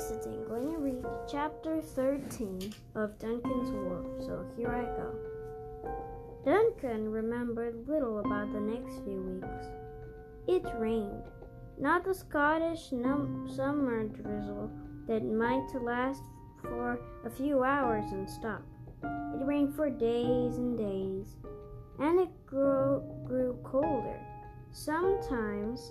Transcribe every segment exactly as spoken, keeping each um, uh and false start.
is I'm going to read chapter thirteen of Duncan's War, so here I go. Duncan remembered little about the next few weeks. It rained, not the Scottish num- summer drizzle that might last for a few hours and stop. It rained for days and days, and it grew, grew colder. Sometimes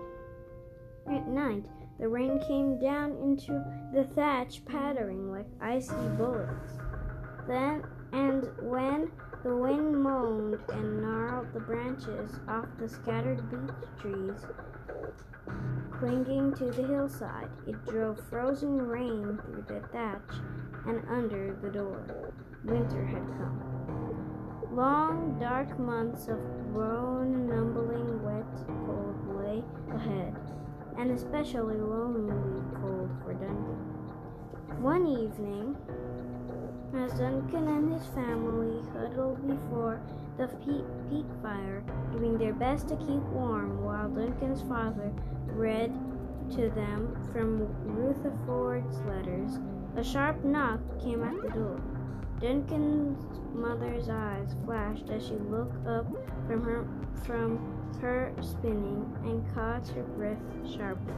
at night, the rain came down into the thatch, pattering like icy bullets. Then, and when the wind moaned and gnarled the branches off the scattered beech trees clinging to the hillside, it drove frozen rain through the thatch and under the door. Winter had come. Long, dark months of grown, numbling, wet cold lay ahead, and especially lonely cold for Duncan. One evening, as Duncan and his family huddled before the peat, peat fire, doing their best to keep warm while Duncan's father read to them from Rutherford's letters, a sharp knock came at the door. Duncan's mother's eyes flashed as she looked up from her from her spinning and caught her breath sharply.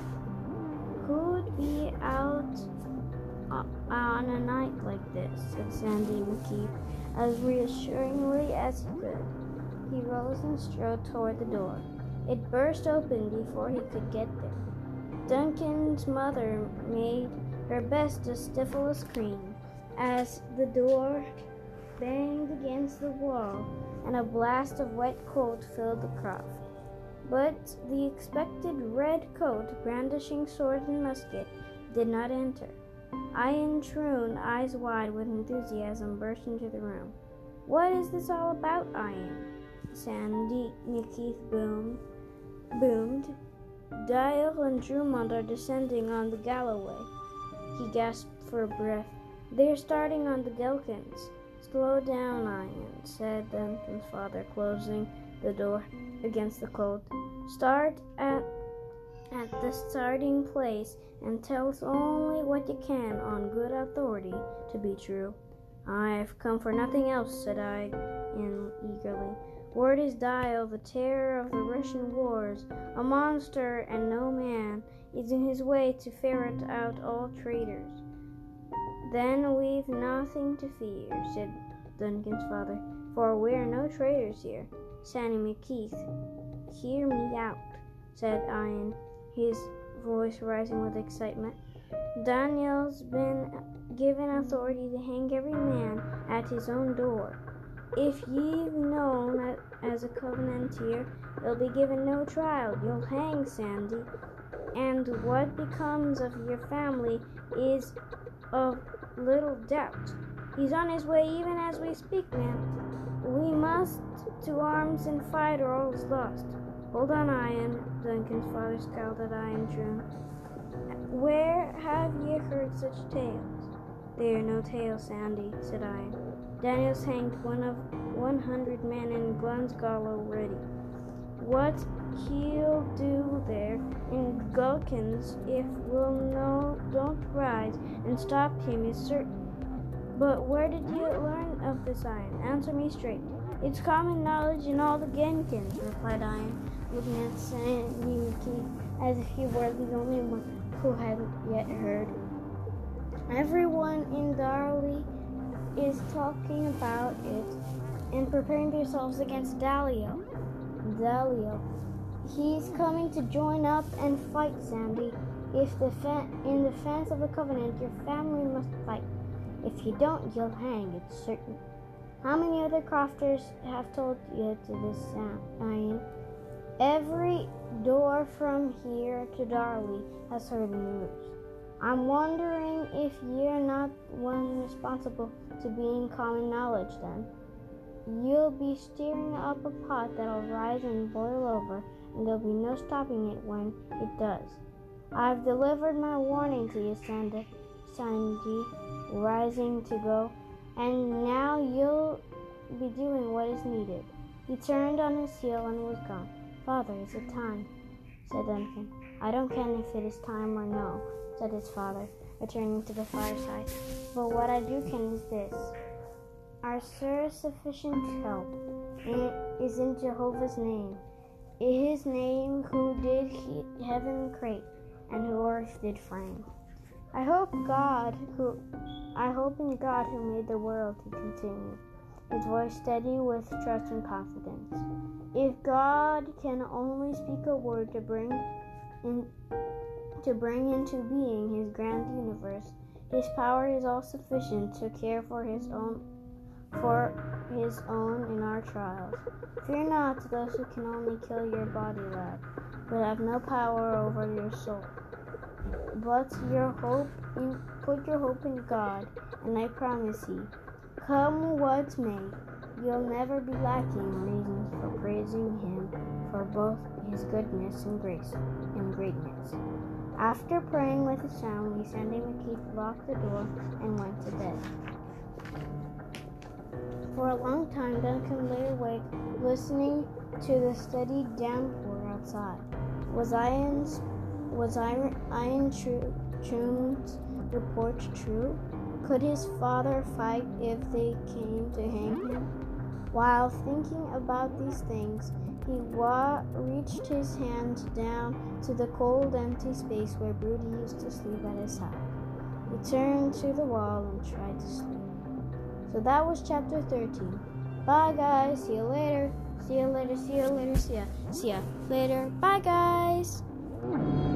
"Who'd be out on a night like this?" said Sandy McKeith as reassuringly as he could. He rose and strode toward the door. It burst open before he could get there. Duncan's mother made her best to stifle a scream as the door banged against the wall and a blast of wet cold filled the croft. But the expected red coat, brandishing sword and musket, did not enter. Ian Troon, eyes wide with enthusiasm, burst into the room. "What is this all about, Ian?" Sandy McKeith boomed. boomed. "Dial and Drumond are descending on the Galloway." He gasped for breath. "They're starting on the Gilkins." "Slow down, Ian," said Duncan's father, closing the door against the cold. "Start at at the starting place and tell us only what you can on good authority to be true." "I've come for nothing else," said I in eagerly. "Word is Dial, the terror of the Russian wars, a monster, and no man is in his way to ferret out all traitors." "Then we've nothing to fear," said Duncan's father, "for we're no traitors here." "Sandy McKeith, hear me out," said Ian, his voice rising with excitement. "Daniel's been given authority to hang every man at his own door. If ye've known as a Covenanter, you'll be given no trial. You'll hang, Sandy, and what becomes of your family is of little doubt. He's on his way even as we speak, ma'am. We must to arms and fight, or all is lost." "Hold on, Ian," Duncan's father scowled at Ian Troon. "Where have ye heard such tales?" "They are no tales, Sandy," said Ian. "Daniel's hanged one of one hundred men in Glensgall already. What he'll do there in Gulkins if we'll no don't rise and stop him is certain. But where did you learn of this, Ian? Answer me straight." "It's common knowledge in all the Genkins," replied Ian, looking at Sandy McKeith as if he were the only one who hadn't yet heard. "Everyone in Darley is talking about it and preparing themselves against Dalio. Dalio. He's coming to join up and fight, Sandy. If the fe- in defense of the Covenant, your family must fight. If you don't, you'll hang, it's certain." "How many other crofters have told you to this, Ian?" "Every door from here to Darley has heard the news. I'm wondering if you're not one responsible to being common knowledge then. You'll be stirring up a pot that'll rise and boil over, and there'll be no stopping it when it does. I've delivered my warning to you, Sandy, Sandy, rising to go, and now you'll be doing what is needed." He turned on his heel and was gone. "Father, is it time?" said Duncan. I don't care if it is time or no, said his father, returning to the fireside. But what I do can is this. Our Sir sufficient help is in Jehovah's name. In his name who did he, heaven create, and who earth did frame. I hope God who I hope in God who made the world, he continued, his voice steady with trust and confidence. If God can only speak a word to bring in to bring into being his grand universe, his power is all sufficient to care for his own for his own in our trials. Fear not those who can only kill your body, lad, but have no power over your soul. But your hope in, put your hope in God, and I promise you, come what may, you'll never be lacking reasons for praising him for both his goodness and grace and greatness. After praying with his family, Sandy McKeith locked the door and went to bed. For a long time, Duncan lay awake, listening to the steady downpour outside. Was Ian's Was Ian Troon's report true? Could his father fight if they came to hang him? While thinking about these things, he wa- reached his hand down to the cold, empty space where Broody used to sleep at his side. He turned to the wall and tried to sleep. So that was chapter thirteen. Bye, guys. See you later. See you later. See you later. See ya. See ya later. Bye, guys.